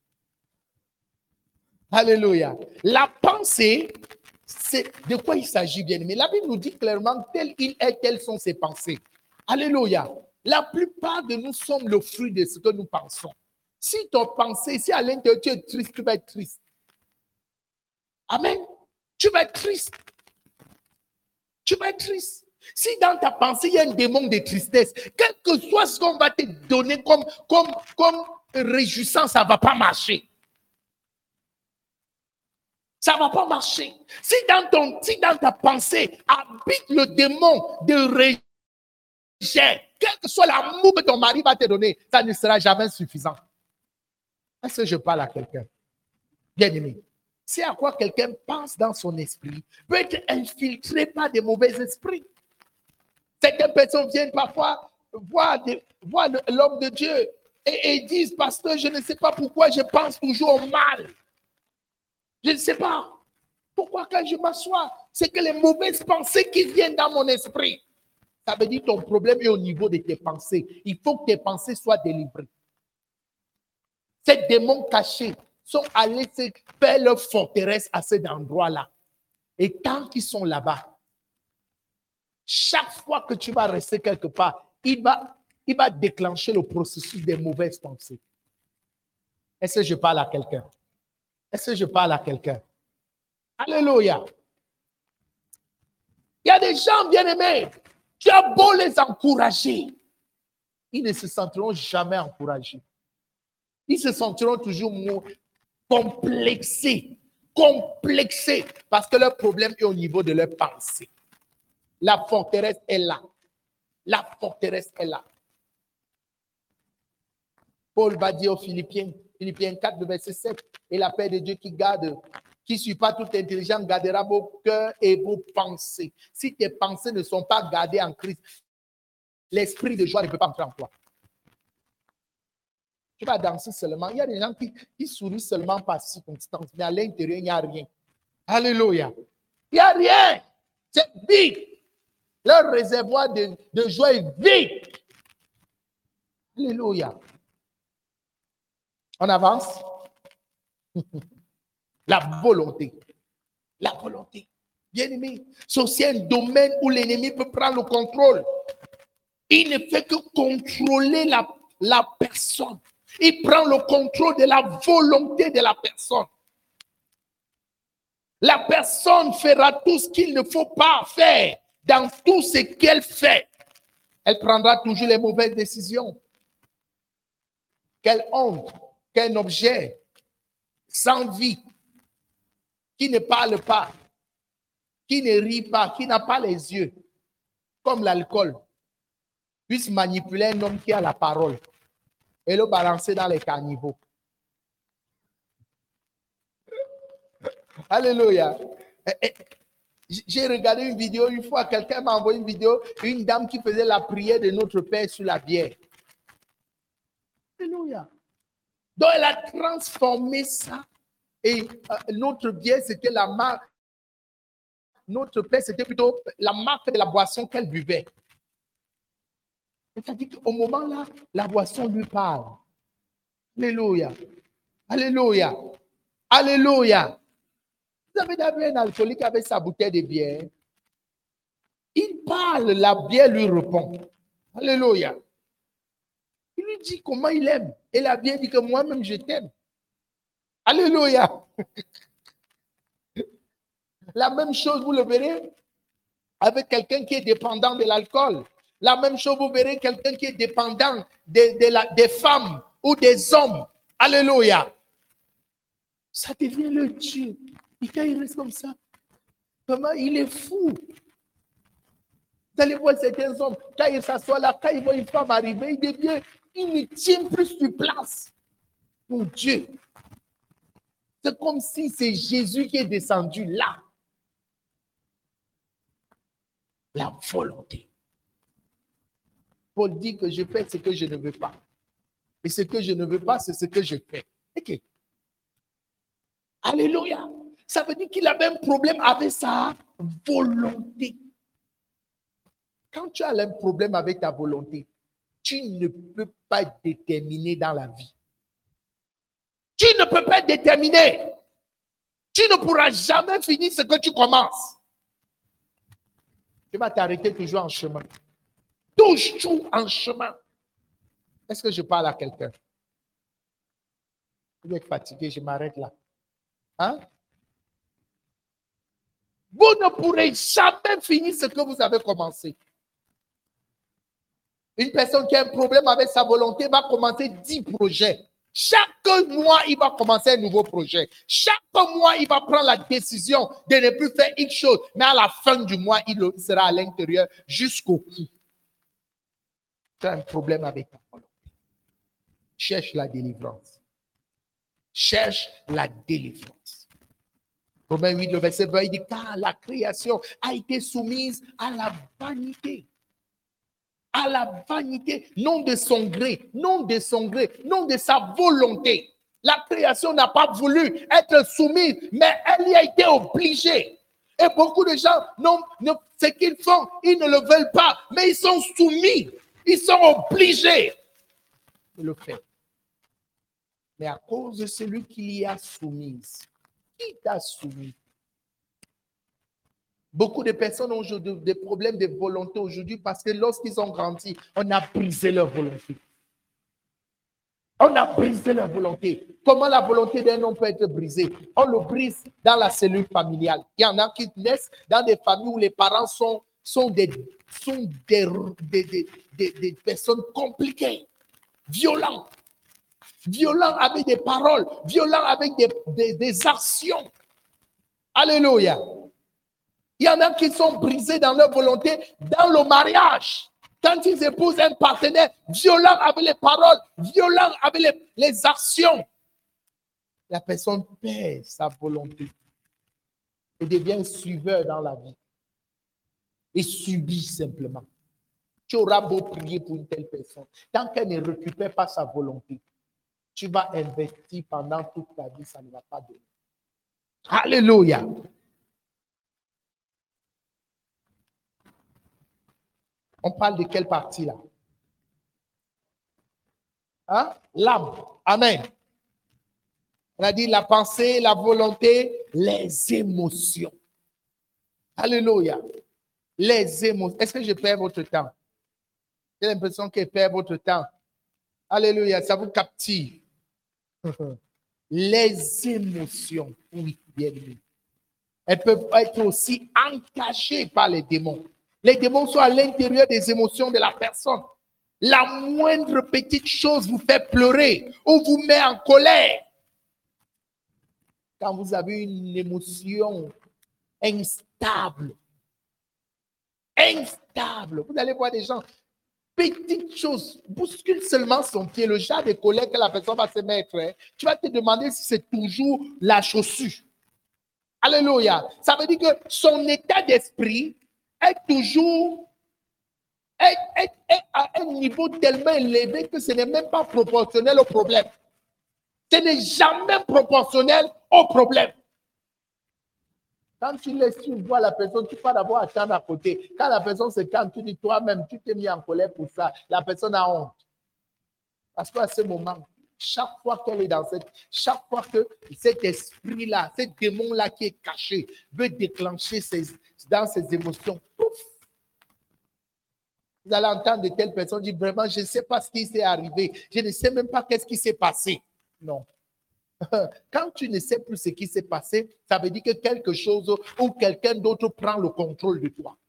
Alléluia. La pensée, c'est de quoi il s'agit, bien aimé. La Bible nous dit clairement tel il est, telles sont ses pensées. Alléluia. La plupart de nous sommes le fruit de ce que nous pensons. Si ton pensée, si à l'intérieur tu es triste, tu vas être triste. Amen. Tu vas être triste. Tu vas être triste. Si dans ta pensée, il y a un démon de tristesse, quel que soit ce qu'on va te donner comme réjouissance, ça ne va pas marcher. Ça ne va pas marcher. Si dans ta pensée habite le démon de rejet, quel que soit l'amour que ton mari va te donner, ça ne sera jamais suffisant. Est-ce que je parle à quelqu'un? Bien aimé. C'est à quoi quelqu'un pense dans son esprit peut être infiltré par des mauvais esprits. Certaines personnes viennent parfois voir l'homme de Dieu et disent, pasteur, je ne sais pas pourquoi je pense toujours au mal. Je ne sais pas pourquoi quand je m'assois, c'est que les mauvaises pensées qui viennent dans mon esprit. Ça veut dire que ton problème est au niveau de tes pensées. Il faut que tes pensées soient délivrées. Ces démons cachés sont allés se faire leur forteresse à cet endroit-là. Et tant qu'ils sont là-bas, chaque fois que tu vas rester quelque part, il va déclencher le processus des mauvaises pensées. Est-ce que je parle à quelqu'un? Est-ce que je parle à quelqu'un? Alléluia. Il y a des gens bien-aimés, tu as beau les encourager, ils ne se sentiront jamais encouragés. Ils se sentiront toujours complexés, parce que leur problème est au niveau de leur pensée. La forteresse est là. La forteresse est là. Paul va dire aux Philippiens 4, verset 7, et la paix de Dieu qui ne suit pas toute intelligence, gardera vos cœurs et vos pensées. Si tes pensées ne sont pas gardées en Christ, l'esprit de joie ne peut pas entrer en toi. Tu vas danser seulement. Il y a des gens qui sourient seulement par circonstance, mais à l'intérieur, il n'y a rien. Alléluia. Il n'y a rien. C'est vide. Leur réservoir de joie est vide. Alléluia. On avance. La volonté. La volonté. Bien aimé, c'est aussi un domaine où l'ennemi peut prendre le contrôle. Il ne fait que contrôler la personne. Il prend le contrôle de la volonté de la personne. La personne fera tout ce qu'il ne faut pas faire. Dans tout ce qu'elle fait, elle prendra toujours les mauvaises décisions. Quelle honte, quel objet, sans vie, qui ne parle pas, qui ne rit pas, qui n'a pas les yeux, comme l'alcool, puisse manipuler un homme qui a la parole et le balancer dans les caniveaux. Alléluia. J'ai regardé une vidéo une fois, quelqu'un m'a envoyé une vidéo, une dame qui faisait la prière de notre Père sur la bière. Alléluia. Donc elle a transformé ça. Et notre bière, c'était la marque. Notre Père, c'était plutôt la marque de la boisson qu'elle buvait. C'est-à-dire qu'au moment là, la boisson lui parle. Alléluia. Alléluia. Alléluia. Vous avez d'abord un alcoolique avec sa bouteille de bière. Il parle, la bière lui répond. Alléluia. Il lui dit comment il aime. Et la bière dit que moi-même je t'aime. Alléluia. La même chose, vous le verrez avec quelqu'un qui est dépendant de l'alcool. La même chose, vous verrez quelqu'un qui est dépendant des femmes ou des hommes. Alléluia. Ça devient le Dieu. Et quand il reste comme ça, comment il est fou. Vous allez voir certains hommes, quand ils s'assoient là, quand ils voient une femme arriver, ils ne tiennent plus sur place. Mon Dieu. C'est comme si c'est Jésus qui est descendu là. La volonté. Paul dit que je fais ce que je ne veux pas. Et ce que je ne veux pas, c'est ce que je fais. Ok. Alléluia. Ça veut dire qu'il a même problème avec sa volonté. Quand tu as un problème avec ta volonté, tu ne peux pas être déterminé dans la vie. Tu ne peux pas être déterminé. Tu ne pourras jamais finir ce que tu commences. Tu vas t'arrêter toujours en chemin. Toujours en chemin. Est-ce que je parle à quelqu'un? Vous êtes fatigué, je m'arrête là. Hein? Vous ne pourrez jamais finir ce que vous avez commencé. Une personne qui a un problème avec sa volonté va commencer 10 projets. Chaque mois, il va commencer un nouveau projet. Chaque mois, il va prendre la décision de ne plus faire X chose. Mais à la fin du mois, il sera à l'intérieur jusqu'au bout. Tu as un problème avec ta volonté. Cherche la délivrance. Cherche la délivrance. Romains 8, le verset 20, il dit, car la création a été soumise à la vanité. À la vanité, non de son gré, non de son gré, non de sa volonté. La création n'a pas voulu être soumise, mais elle y a été obligée. Et beaucoup de gens, ce qu'ils font, ils ne le veulent pas, mais ils sont soumis, ils sont obligés de le faire. Mais à cause de celui qui y a soumise, qui t'a soumis? Beaucoup de personnes ont aujourd'hui des problèmes de volonté aujourd'hui parce que lorsqu'ils ont grandi, on a brisé leur volonté. On a brisé leur volonté. Comment la volonté d'un homme peut être brisée? On le brise dans la cellule familiale. Il y en a qui naissent dans des familles où les parents sont des personnes compliquées, violents avec des paroles, violents avec des actions. Alléluia. Il y en a qui sont brisés dans leur volonté dans le mariage. Quand ils épousent un partenaire violent avec les paroles, violent avec les actions, la personne perd sa volonté et devient suiveur dans la vie et subit simplement. Tu auras beau prier pour une telle personne. Tant qu'elle ne récupère pas sa volonté, tu vas investir pendant toute ta vie, ça ne va pas donner. Alléluia. On parle de quelle partie là? Hein? L'âme. Amen. On a dit la pensée, la volonté, les émotions. Alléluia. Les émotions. Est-ce que je perds votre temps? J'ai l'impression que je perds votre temps. Alléluia. Ça vous captive. Les émotions. Oui, bienvenue. Elles peuvent être aussi encachées par les démons. Les démons sont à l'intérieur des émotions de la personne. La moindre petite chose vous fait pleurer ou vous met en colère. Quand vous avez une émotion instable, vous allez voir des gens, petite chose, bouscule seulement son pied, le genre de colère que la personne va se mettre. Tu vas te demander si c'est toujours la chaussure. Alléluia. Ça veut dire que son état d'esprit est toujours à un niveau tellement élevé que ce n'est même pas proportionnel au problème. Ce n'est jamais proportionnel au problème. Quand tu laisses, tu vois la personne, tu vas d'abord attendre à côté. Quand la personne se calme, tu dis toi-même, tu t'es mis en colère pour ça. La personne a honte. Parce qu'à ce moment, chaque fois qu'elle est chaque fois que cet esprit-là, cet démon-là qui est caché, veut déclencher dans ses émotions, pouf, vous allez entendre de telles personnes dire vraiment, je ne sais pas ce qui s'est arrivé. Je ne sais même pas qu'est-ce qui s'est passé. Non. Quand tu ne sais plus ce qui s'est passé, ça veut dire que quelque chose ou quelqu'un d'autre prend le contrôle de toi.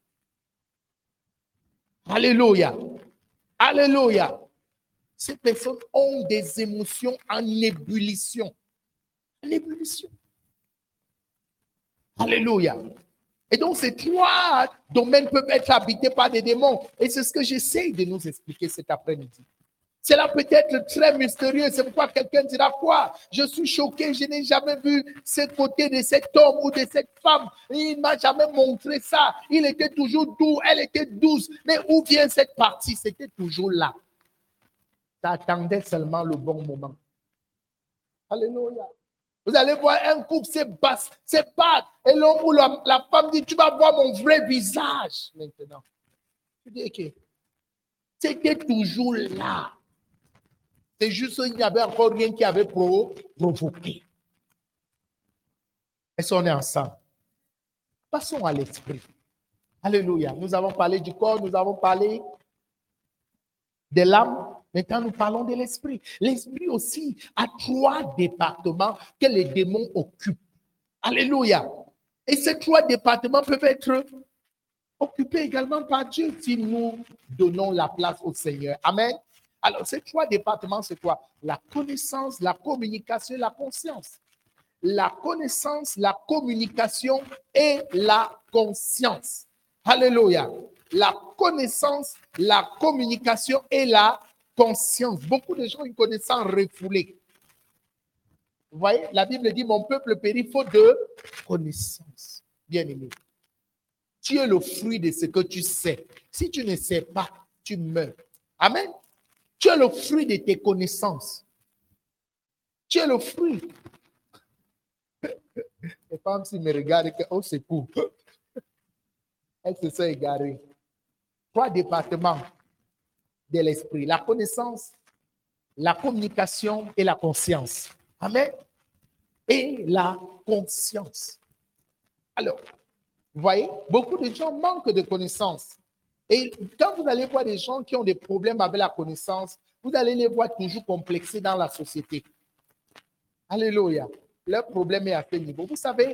Alléluia. Alléluia. Ces personnes ont des émotions en ébullition. En ébullition. Alléluia. Et donc, ces trois domaines peuvent être habités par des démons. Et c'est ce que j'essaie de nous expliquer cet après-midi. Cela peut être très mystérieux. C'est pourquoi quelqu'un dira quoi? Je suis choqué, je n'ai jamais vu ce côté de cet homme ou de cette femme. Il ne m'a jamais montré ça. Il était toujours doux, elle était douce. Mais où vient cette partie? C'était toujours là. Ça attendait seulement le bon moment. Alléluia. Vous allez voir un couple, c'est battre. Et l'homme ou la femme dit, tu vas voir mon vrai visage maintenant. Tu dis, ok. C'était toujours là. C'est juste qu'il n'y avait encore rien qui avait provoqué. Est-ce qu'on est ensemble? Passons à l'esprit. Alléluia. Nous avons parlé du corps, nous avons parlé de l'âme. Maintenant, nous parlons de l'esprit. L'esprit aussi a trois départements que les démons occupent. Alléluia. Et ces trois départements peuvent être occupés également par Dieu si nous donnons la place au Seigneur. Amen. Alors, ces trois départements, c'est quoi? La connaissance, la communication, la conscience. La connaissance, la communication et la conscience. Alléluia. La connaissance, la communication et la conscience. Beaucoup de gens ont une connaissance refoulée. Vous voyez, la Bible dit, mon peuple périt faute de connaissance. Bien aimé. Tu es le fruit de ce que tu sais. Si tu ne sais pas, tu meurs. Amen. Tu es le fruit de tes connaissances. Tu es le fruit. Les femmes, s'ils me regardent, oh, c'est cool. Elles se sont égarées. Trois départements de l'esprit. La connaissance, la communication et la conscience. Amen. Et la conscience. Alors, vous voyez, beaucoup de gens manquent de connaissances. Et quand vous allez voir des gens qui ont des problèmes avec la connaissance, vous allez les voir toujours complexés dans la société. Alléluia. Leur problème est à ce niveau. Vous savez,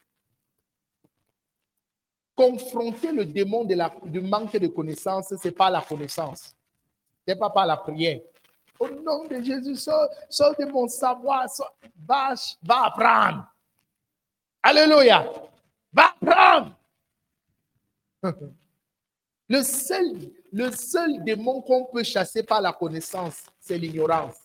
confronter le démon du manque de connaissance, ce n'est pas la connaissance. Ce n'est pas par la prière. Au nom de Jésus, sors de mon savoir, va apprendre. Alléluia. Va apprendre. Le seul démon qu'on peut chasser par la connaissance, c'est l'ignorance.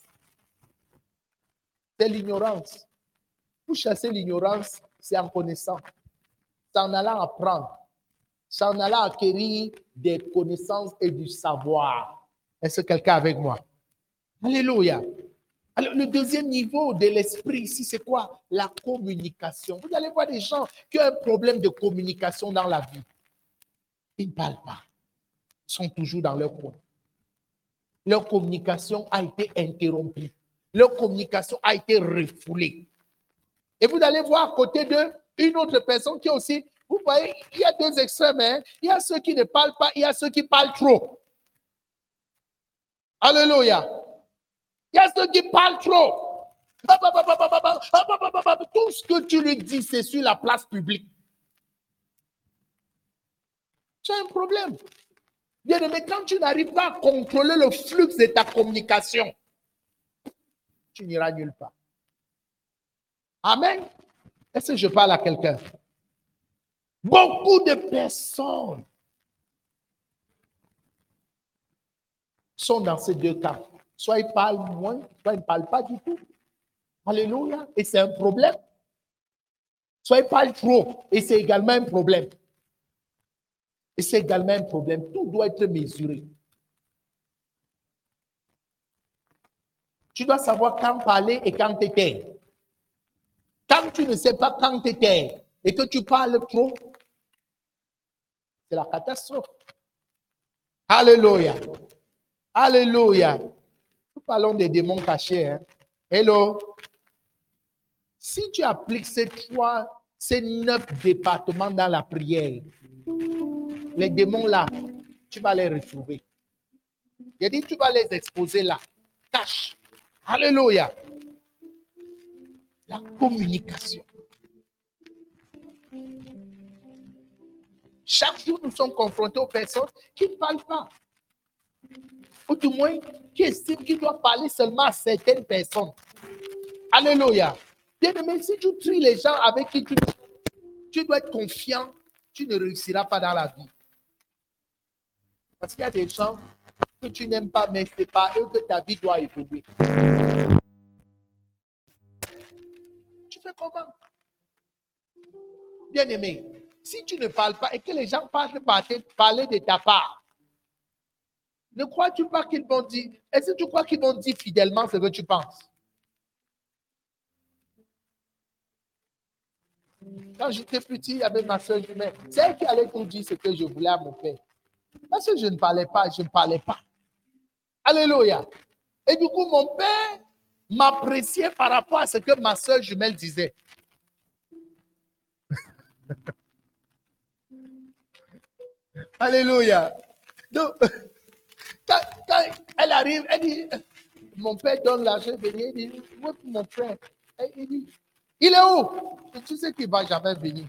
C'est l'ignorance. Pour chasser l'ignorance, c'est en connaissant. C'est en allant apprendre. C'est en allant acquérir des connaissances et du savoir. Est-ce que quelqu'un est avec moi? Alléluia. Alors, le deuxième niveau de l'esprit ici, c'est quoi? La communication. Vous allez voir des gens qui ont un problème de communication dans la vie. Ils ne parlent pas. Ils sont toujours dans leur coin. Leur communication a été interrompue. Leur communication a été refoulée. Et vous allez voir à côté d'eux une autre personne qui est aussi, vous voyez, il y a deux extrêmes. Hein? Il y a ceux qui ne parlent pas, il y a ceux qui parlent trop. Alléluia. Il y a ceux qui parlent trop. Tout ce que tu lui dis, c'est sur la place publique. Tu as un problème. Bien aimé, quand tu n'arrives pas à contrôler le flux de ta communication, tu n'iras nulle part. Amen. Est-ce que je parle à quelqu'un? Beaucoup de personnes sont dans ces deux cas. Soit ils parlent moins, soit ils ne parlent pas du tout. Alléluia. Et c'est un problème. Soit ils parlent trop, et c'est également un problème. Et c'est également un problème. Tout doit être mesuré. Tu dois savoir quand parler et quand t'éteindre. Quand tu ne sais pas quand t'éteindre et que tu parles trop, c'est la catastrophe. Alléluia. Alléluia. Nous parlons des démons cachés. Hein? Hello. Si tu appliques ces 9 départements dans la prière, les démons là, tu vas les retrouver. J'ai dit, tu vas les exposer là. Cache. Alléluia. La communication. Chaque jour, nous sommes confrontés aux personnes qui ne parlent pas. Ou du moins, qui estiment qu'ils doivent parler seulement à certaines personnes. Alléluia. Bien aimé, si tu tries les gens avec qui tu dois être confiant tu ne réussiras pas dans la vie. Parce qu'il y a des gens que tu n'aimes pas, mais ce n'est pas eux que ta vie doit évoluer. Tu fais comment? Bien-aimé, si tu ne parles pas et que les gens parlent de ta part, ne crois-tu pas qu'ils vont dire, est-ce que tu crois qu'ils vont dire fidèlement ce que tu penses? Quand j'étais petit, il y avait ma soeur jumelle. C'est elle qui allait tout dire ce que je voulais à mon père. Parce que je ne parlais pas, je ne parlais pas. Alléluia. Et du coup, mon père m'appréciait par rapport à ce que ma soeur jumelle disait. Alléluia. Donc, quand elle arrive, elle dit, mon père donne l'argent, il dit, où est mon frère? Il dit, il est où? Et tu sais qu'il ne va jamais venir.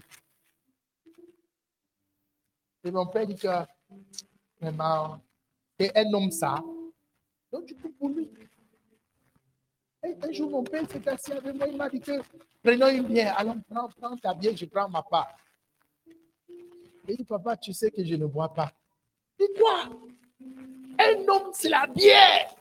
Et mon père dit que, vraiment, c'est un homme ça. Donc, du coup, pour lui. Et un jour, mon père s'est assis avec moi, il m'a dit que, prenons une bière, allons, prends ta bière, je prends ma part. Il dit, papa, tu sais que je ne bois pas. Il dit, quoi? Un homme, c'est la bière.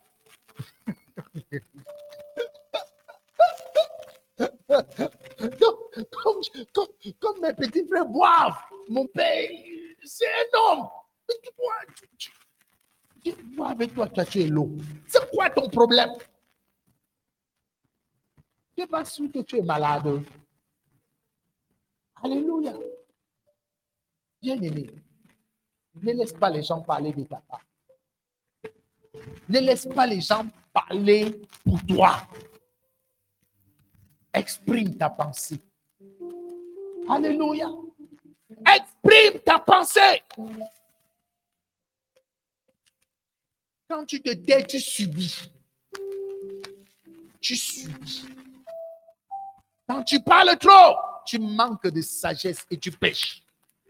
Comme mes petits frères boivent, mon père, c'est un homme. Mais tu bois avec toi, tu es l'eau. C'est quoi ton problème? Tu n'es pas sûr que tu es malade. Alléluia. Bien-aimé, ne laisse pas les gens parler de ta part. Ne laisse pas les gens parler pour toi. Exprime ta pensée. Alléluia. Exprime ta pensée. Quand tu te tais, tu subis. Tu subis. Quand tu parles trop, tu manques de sagesse et tu pêches.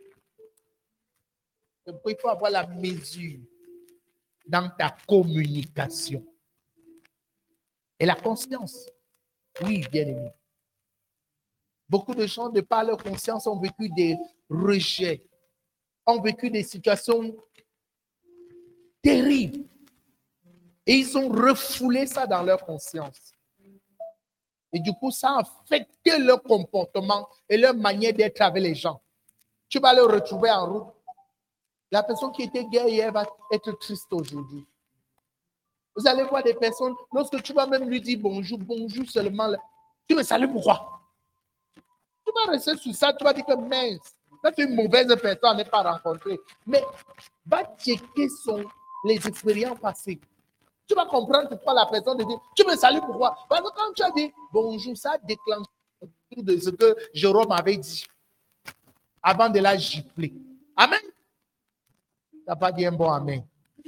Il faut avoir la mesure dans ta communication. Et la conscience. Oui, bien aimé. Beaucoup de gens, de par leur conscience, ont vécu des rejets, ont vécu des situations terribles. Et ils ont refoulé ça dans leur conscience. Et du coup, ça a affecté leur comportement et leur manière d'être avec les gens. Tu vas le retrouver en route. La personne qui était gaie hier va être triste aujourd'hui. Vous allez voir des personnes, lorsque tu vas même lui dire bonjour, bonjour seulement, tu me salues pourquoi? Tu vas rester sur ça, tu vas dire que mince, là tu es une mauvaise personne à ne pas rencontrer. Mais va checker les expériences passées. Tu vas comprendre pourquoi la personne te dit, tu me salues pourquoi? Parce que quand tu as dit bonjour, ça déclenche tout de ce que Jérôme avait dit avant de la gifler. Amen. Tu n'as pas dit un bon amen.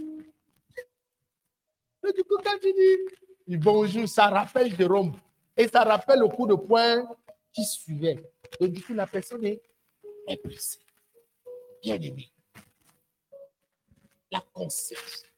Et du coup, quand tu dis bonjour, ça rappelle Jérôme. Et ça rappelle le coup de poing qui suivait. Et du coup, la personne est pressée. Bien aimée. La conscience.